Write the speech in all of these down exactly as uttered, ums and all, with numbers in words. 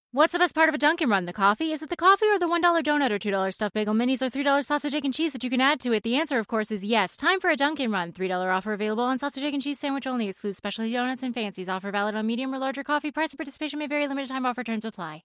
What's the best part of a Dunkin' Run? The coffee? Is it the coffee or the one dollar donut or two dollar stuffed bagel minis or three dollar sausage, egg, and cheese that you can add to it? The answer, of course, is yes. Time for a Dunkin' Run. three dollar offer available on sausage, egg, and cheese sandwich only. Excludes specialty donuts and fancies. Offer valid on medium or larger coffee. Price and participation may vary. Limited time offer. Terms apply.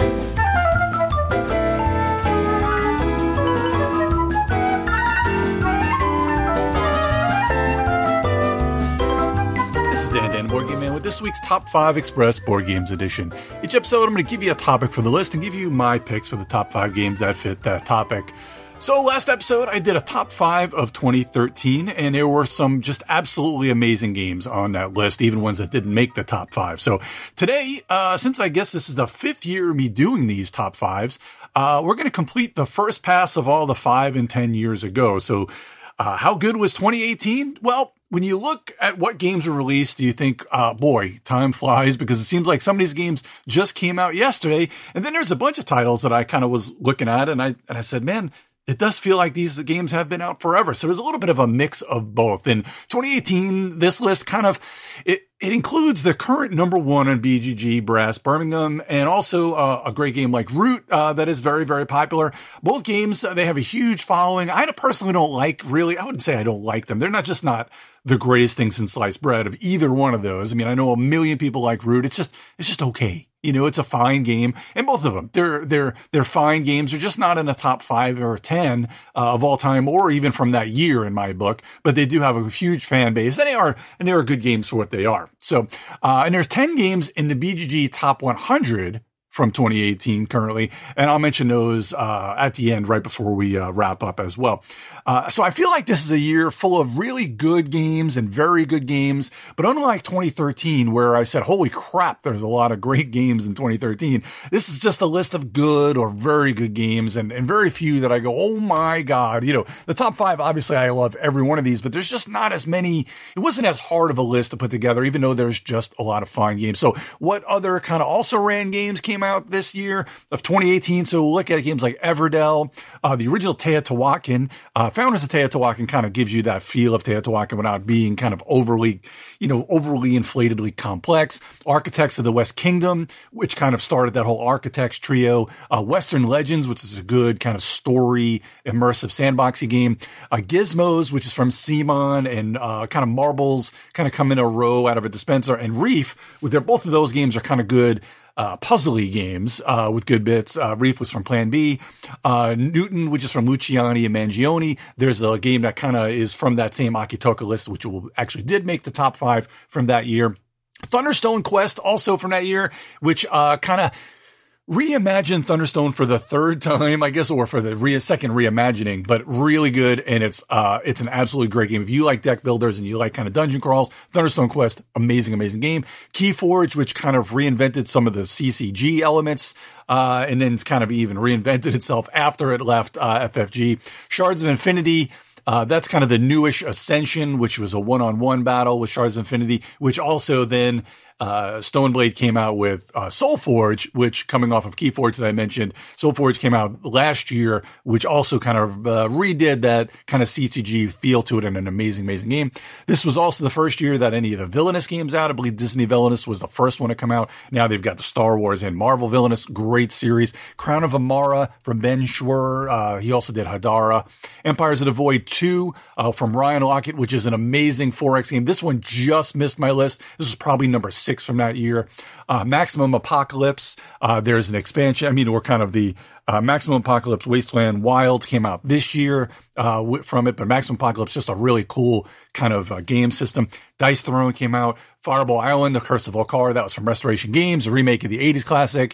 Dan Dan, Board Game Man, with this week's Top five Express Board Games edition. Each episode, I'm going to give you a topic for the list and give you my picks for the top five games that fit that topic. So last episode, I did a top five of twenty thirteen, and there were some just absolutely amazing games on that list, even ones that didn't make the top five. So today, uh, since I guess this is the fifth year of me doing these top fives, uh, we're going to complete the first pass of all the five and ten years ago. So uh, how good was twenty eighteen? Well, when you look at what games were released, do you think, uh, boy, time flies, because it seems like some of these games just came out yesterday. And then there's a bunch of titles that I kind of was looking at, and I and I said, man, it does feel like these games have been out forever. So there's a little bit of a mix of both. In twenty eighteen, this list kind of, it, it includes the current number one on B G G, Brass Birmingham, and also uh, a great game like Root uh, that is very, very popular. Both games, uh, they have a huge following. I personally don't like, really, I wouldn't say I don't like them. They're not just not the greatest thing since sliced bread of either one of those. I mean, I know a million people like Root. It's just, it's just okay. You know, it's a fine game, and both of them, they're, they're, they're fine games. They're just not in the top five or ten uh, of all time, or even from that year in my book, but they do have a huge fan base, and they are, and they are good games for what they are. So, uh, and there's ten games in the B G G top one hundred from twenty eighteen currently, and I'll mention those uh, at the end right before we uh, wrap up as well. Uh, so I feel like this is a year full of really good games and very good games, but unlike twenty thirteen, where I said, holy crap, there's a lot of great games in twenty thirteen, this is just a list of good or very good games, and, and very few that I go, oh my God. You know, the top five, obviously I love every one of these, but there's just not as many, it wasn't as hard of a list to put together, even though there's just a lot of fine games. So what other kind of also ran games came out this year of twenty eighteen? So we'll look at games like Everdell, uh, the original Teotihuacan. Uh, Founders of Teotihuacan kind of gives you that feel of Teotihuacan without being kind of overly, you know, overly inflatedly complex. Architects of the West Kingdom, which kind of started that whole Architects trio. Uh, Western Legends, which is a good kind of story, immersive sandboxy game. Uh, Gizmos, which is from Simon, and uh, kind of marbles kind of come in a row out of a dispenser. And Reef, with their, both of those games are kind of good Uh, puzzly games, uh, with good bits. Uh, Reef was from Plan B. Uh, Newton, which is from Luciani and Mangione. There's a game that kind of is from that same Akitoka list, which will actually did make the top five from that year. Thunderstone Quest, also from that year, which, uh, kind of reimagined Thunderstone for the third time, I guess, or for the re- second reimagining, but really good. And it's, uh, it's an absolutely great game. If you like deck builders and you like kind of dungeon crawls, Thunderstone Quest, amazing, amazing game. Keyforge, which kind of reinvented some of the C C G elements, uh, and then it's kind of even reinvented itself after it left, uh, F F G. Shards of Infinity. Uh, that's kind of the newish Ascension, which was a one-on-one battle with Shards of Infinity, which also then, uh, Stoneblade came out with, uh, Soulforge, which coming off of Keyforge that I mentioned, Soulforge came out last year, which also kind of, uh, redid that kind of C C G feel to it in an amazing, amazing game. This was also the first year that any of the Villainous games out. I believe Disney Villainous was the first one to come out. Now they've got the Star Wars and Marvel Villainous, great series. Crown of Amara from Ben Schwer. Uh, he also did Hadara. Empires of the Void two, uh, from Ryan Lockett, which is an amazing four X game. This one just missed my list. This is probably number six from that year. Uh, Maximum Apocalypse. Uh, there's an expansion. I mean, we're kind of the, uh, Maximum Apocalypse Wasteland Wilds came out this year, uh, w- from it, but Maximum Apocalypse, just a really cool kind of uh, game system. Dice Throne came out. Fireball Island, The Curse of Volcar, that was from Restoration Games, a remake of the eighties classic.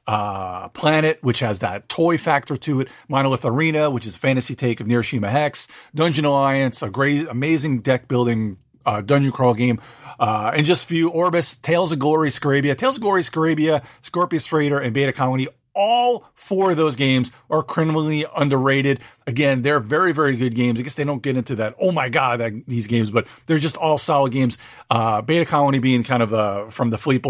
Uh, Planet, which has that toy factor to it. Monolith Arena, which is a fantasy take of Neuroshima Hex. Dungeon Alliance, a great, amazing deck building, uh, dungeon crawl game. Uh, and just a few, Orbis, Tales of Glory, Scarabia, Tales of Glory, Scarabia, Scorpius Freighter, and Beta Colony. All four of those games are criminally underrated. Again, they're very, very good games. I guess they don't get into that, oh my God, that, these games, but they're just all solid games. Uh, Beta Colony being kind of, uh, from the Fleeples,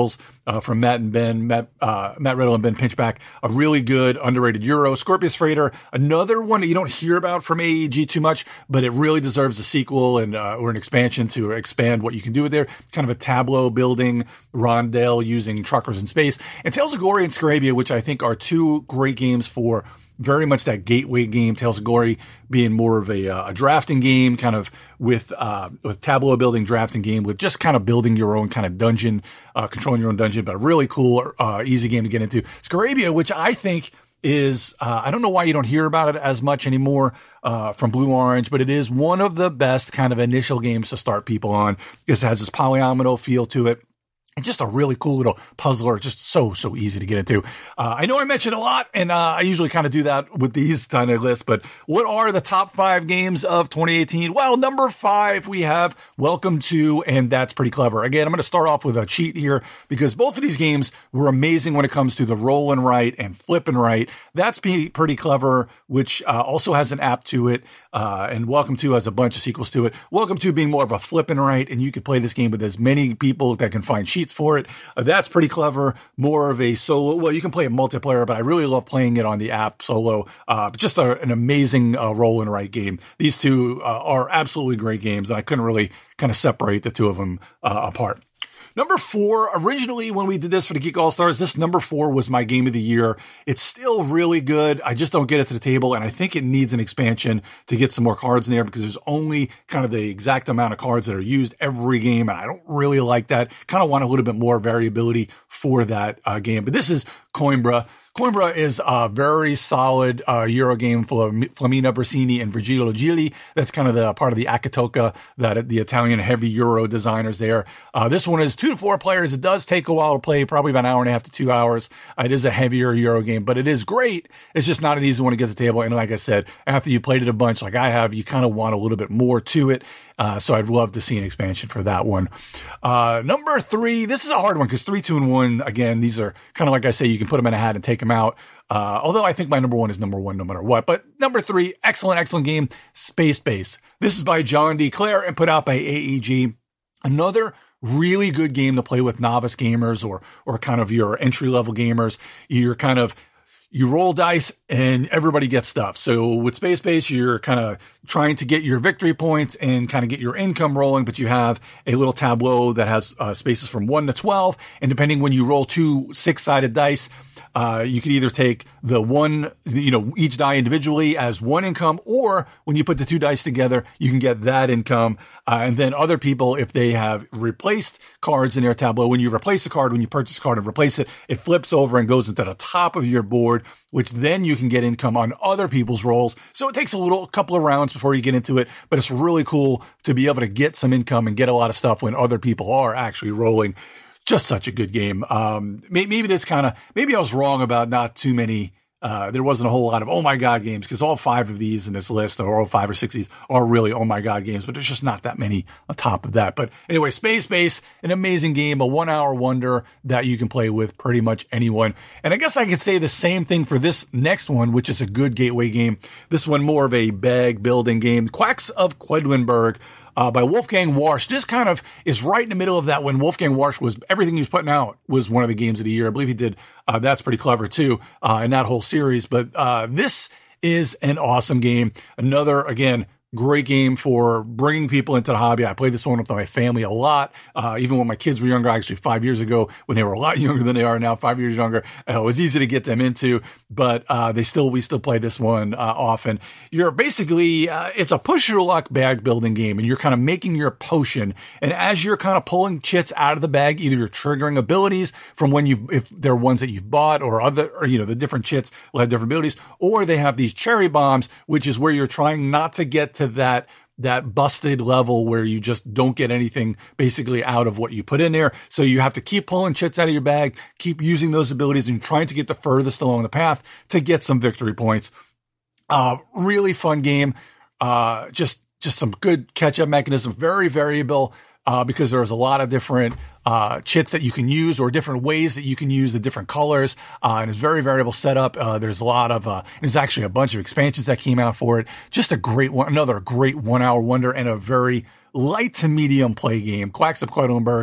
uh, from Matt and Ben, Matt, uh, Matt Riddle and Ben Pinchback. A really good, underrated Euro. Scorpius Freighter, another one that you don't hear about from A E G too much, but it really deserves a sequel and uh, or an expansion to expand what you can do with there. Kind of a tableau building rondel using truckers in space. And Tales of Glory and Scarabia, which I think are two great games for very much that gateway game. Tales of Glory being more of a, uh, a drafting game, kind of with uh, with tableau building drafting game, with just kind of building your own kind of dungeon, uh, controlling your own dungeon, but a really cool, uh, easy game to get into. Scarabia, which I think is, uh, I don't know why you don't hear about it as much anymore uh, from Blue Orange, but it is one of the best kind of initial games to start people on. It has this polyomino feel to it. And just a really cool little puzzler, just so, so easy to get into. Uh, I know I mentioned a lot, and uh, I usually kind of do that with these kind of lists, but what are the top five games of twenty eighteen? Well, number five, we have Welcome to, and That's Pretty Clever. Again, I'm going to start off with a cheat here, because both of these games were amazing when it comes to the roll and write and flip and write. That's Pretty Clever, which uh, also has an app to it, uh, and Welcome to has a bunch of sequels to it. Welcome to being more of a flip and write, and you can play this game with as many people that can find sheets for it. Uh, that's Pretty Clever, more of a solo. Well, you can play it multiplayer, but I really love playing it on the app solo. Uh, just a, an amazing uh, roll and write game. These two uh, are absolutely great games, and I couldn't really kind of separate the two of them uh, apart. Number four, originally when we did this for the Geek All-Stars, this number four was my game of the year. It's still really good. I just don't get it to the table, and I think it needs an expansion to get some more cards in there, because there's only kind of the exact amount of cards that are used every game, and I don't really like that. Kind of want a little bit more variability for that uh, game. But this is Coimbra. Coimbra is a very solid uh, Euro game full of Flaminia Brasini and Virgilio Gili. That's kind of the part of the Akatoka, that the Italian heavy Euro designers there. Uh, this one is two to four players. It does take a while to play, probably about an hour and a half to two hours. Uh, it is a heavier Euro game, but it is great. It's just not an easy one to get to the table. And like I said, after you played it a bunch like I have, you kind of want a little bit more to it. Uh, so I'd love to see an expansion for that one. Uh, number three, this is a hard one because three, two, and one, again, these are kind of like I say, you can put them in a hat and take them out. Uh, although I think my number one is number one no matter what. But number three, excellent, excellent game, Space Base. This is by John D. Clare and put out by A E G. Another really good game to play with novice gamers or or kind of your entry-level gamers. You're kind of You roll dice and everybody gets stuff. So with Space Base, you're kind of trying to get your victory points and kind of get your income rolling, but you have a little tableau that has uh, spaces from one to twelve. And depending when you roll two six-sided dice, uh, you could either take the one, you know, each die individually as one income, or when you put the two dice together, you can get that income. Uh, and then other people, if they have replaced cards in their tableau, when you replace a card, when you purchase a card and replace it, it flips over and goes into the top of your board, which then you can get income on other people's rolls. So it takes a little couple of rounds before you get into it, but it's really cool to be able to get some income and get a lot of stuff when other people are actually rolling. Just such a good game. Um, maybe this kind of, maybe I was wrong about not too many. Uh, there wasn't a whole lot of oh my god games, because all five of these in this list, or all five or six of these, are really oh my god games, but there's just not that many on top of that. But anyway, Space Base, an amazing game, a one hour wonder that you can play with pretty much anyone. And I guess I could say the same thing for this next one, which is a good gateway game. This one more of a bag building game, Quacks of Quedlinburg. Uh, by Wolfgang Warsch. This kind of is right in the middle of that when Wolfgang Warsch was, everything he was putting out was one of the games of the year. I believe he did, uh, That's Pretty Clever too, uh, in that whole series. But, uh, this is an awesome game. Another, again, great game for bringing people into the hobby. I played this one with my family a lot, uh, even when my kids were younger, actually five years ago, when they were a lot younger than they are now, five years younger. Uh, it was easy to get them into, but uh, they still, we still play this one uh, often. You're basically, uh, it's a push your luck bag building game, and you're kind of making your potion. And as you're kind of pulling chits out of the bag, either you're triggering abilities from when you've, if they're ones that you've bought, or other, or, you know, the different chits will have different abilities, or they have these cherry bombs, which is where you're trying not to get to that that busted level where you just don't get anything basically out of what you put in there. So you have to keep pulling chits out of your bag, keep using those abilities, and trying to get the furthest along the path to get some victory points. Uh, really fun game. Uh, just, just some good catch-up mechanism, very variable. Uh, because there's a lot of different uh, chits that you can use, or different ways that you can use the different colors. Uh, and it's very variable setup. Uh, there's a lot of, uh, there's actually a bunch of expansions that came out for it. Just a great one, another great one hour wonder, and a very light to medium play game. Quacks of Quedlinburg.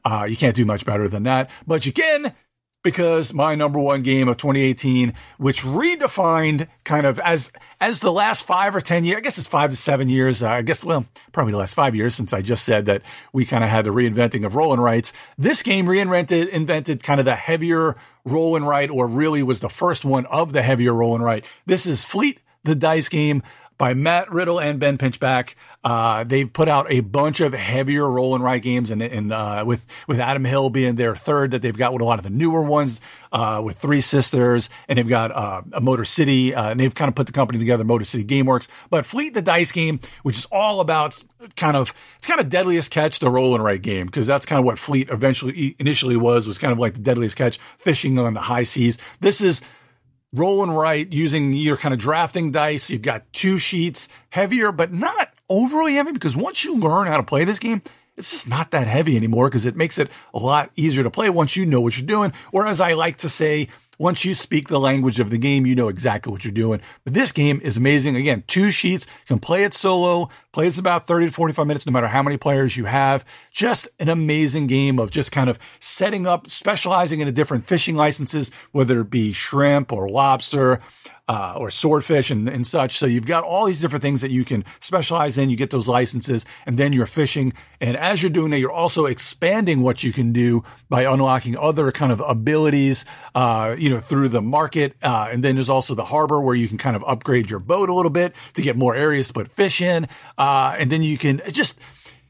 Uh, you can't do much better than that, but you can, because my number one game of twenty eighteen, which redefined kind of as, as the last five or ten years, I guess it's five to seven years. Uh, I guess, well, probably the last five years since I just said that we kind of had the reinventing of roll and writes. This game reinvented, invented kind of the heavier roll and write, or really was the first one of the heavier roll and write. This is Fleet, the dice game by Matt Riddle and Ben Pinchback. Uh, they've put out a bunch of heavier roll and write games, and, and, uh, with, with Adam Hill being their third that they've got with a lot of the newer ones, uh, with Three Sisters, and they've got, uh, a Motor City, uh, and they've kind of put the company together, Motor City Gameworks. But Fleet, the dice game, which is all about kind of, it's kind of Deadliest Catch, the roll and write game, because that's kind of what Fleet eventually, initially was, was kind of like the Deadliest Catch, fishing on the high seas. This is roll and write using your kind of drafting dice. You've got two sheets, heavier, but not overly heavy, because once you learn how to play this game, it's just not that heavy anymore, because it makes it a lot easier to play once you know what you're doing. Or as I like to say, once you speak the language of the game, you know exactly what you're doing. But this game is amazing. Again, two sheets, can play it solo, plays about thirty to forty-five minutes, no matter how many players you have. Just an amazing game of just kind of setting up, specializing in different fishing licenses, whether it be shrimp or lobster, Uh, or swordfish and, and such. So you've got all these different things that you can specialize in. You get those licenses, and then you're fishing. And as you're doing that, you're also expanding what you can do by unlocking other kind of abilities, uh, you know, through the market. Uh, and then there's also the harbor, where you can kind of upgrade your boat a little bit to get more areas to put fish in. Uh, and then you can just,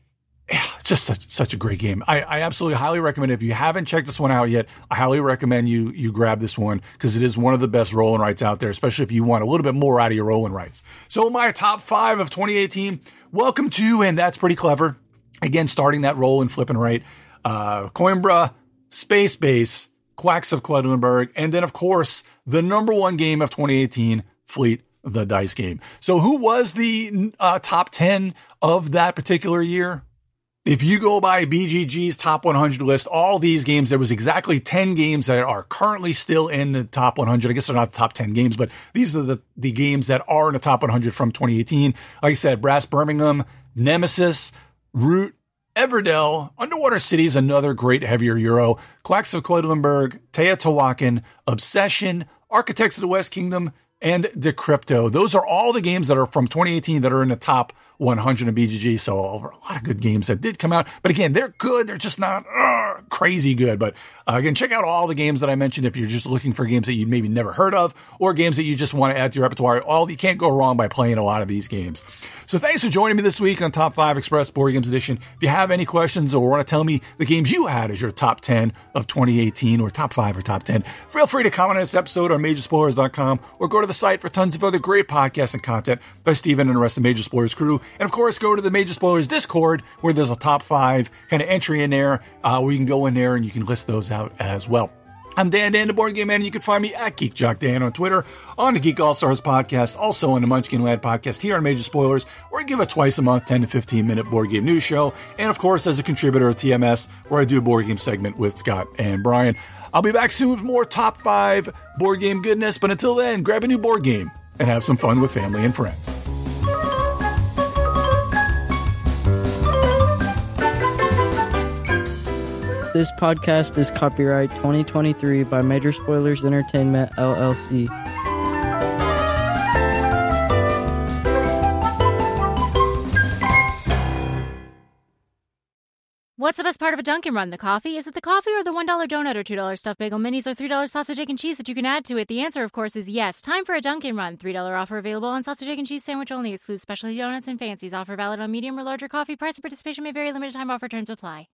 just such, such a great game. I, I absolutely highly recommend it. If you haven't checked this one out yet, I highly recommend you, you grab this one, because it is one of the best roll and writes out there, especially if you want a little bit more out of your roll and writes. So my top five of twenty eighteen, welcome to, and that's pretty clever. Again, starting that roll and flip and write, uh, Coimbra, Space Base, Quacks of Quedlinburg, and then of course, the number one game of twenty eighteen, Fleet, the dice game. So who was the uh, top ten of that particular year? If you go by B G G's top one hundred list, all these games, there was exactly ten games that are currently still in the top one hundred. I guess they're not the top ten games, but these are the, the games that are in the top one hundred from twenty eighteen. Like I said, Brass Birmingham, Nemesis, Root, Everdell, Underwater City is another great heavier Euro, Quacks of Quedlinburg, Teotihuacan, Obsession, Architects of the West Kingdom, and Decrypto. Those are all the games that are from twenty eighteen that are in the top one hundred in B G G. So over a lot of good games that did come out. But again, they're good. They're just not uh, crazy good. But uh, again, check out all the games that I mentioned if you're just looking for games that you maybe never heard of, or games that you just want to add to your repertoire. All you can't go wrong by playing a lot of these games. So thanks for joining me this week on Top five Express Board Games Edition. If you have any questions or want to tell me the games you had as your top ten of twenty eighteen, or top five or top ten, feel free to comment on this episode on major spoilers dot com, or go to the site for tons of other great podcasts and content by Steven and the rest of the Major Spoilers crew. And of course, go to the Major Spoilers Discord, where there's a top five kind of entry in there, uh, where you can go in there and you can list those out as well. I'm Dan Dan, the Board Game Man, and you can find me at Geek Jock Dan on Twitter, on the Geek All Stars podcast, also on the Munchkin Lad podcast here on Major Spoilers, where I give a twice a month ten to fifteen minute board game news show, and of course as a contributor at T M S, where I do a board game segment with Scott and Brian. I'll be back soon with more top five board game goodness, but until then, grab a new board game and have some fun with family and friends. This podcast is copyright twenty twenty-three by Major Spoilers Entertainment, L L C. What's the best part of a Dunkin' Run? The coffee? Is it the coffee or the one dollar donut or two dollar stuffed bagel minis or three dollar sausage, egg, and cheese that you can add to it? The answer, of course, is yes. Time for a Dunkin' Run. three dollar offer available on sausage, egg, and cheese sandwich only. Excludes specialty donuts and fancies. Offer valid on medium or larger coffee. Price and participation may vary. Limited time offer. Terms apply.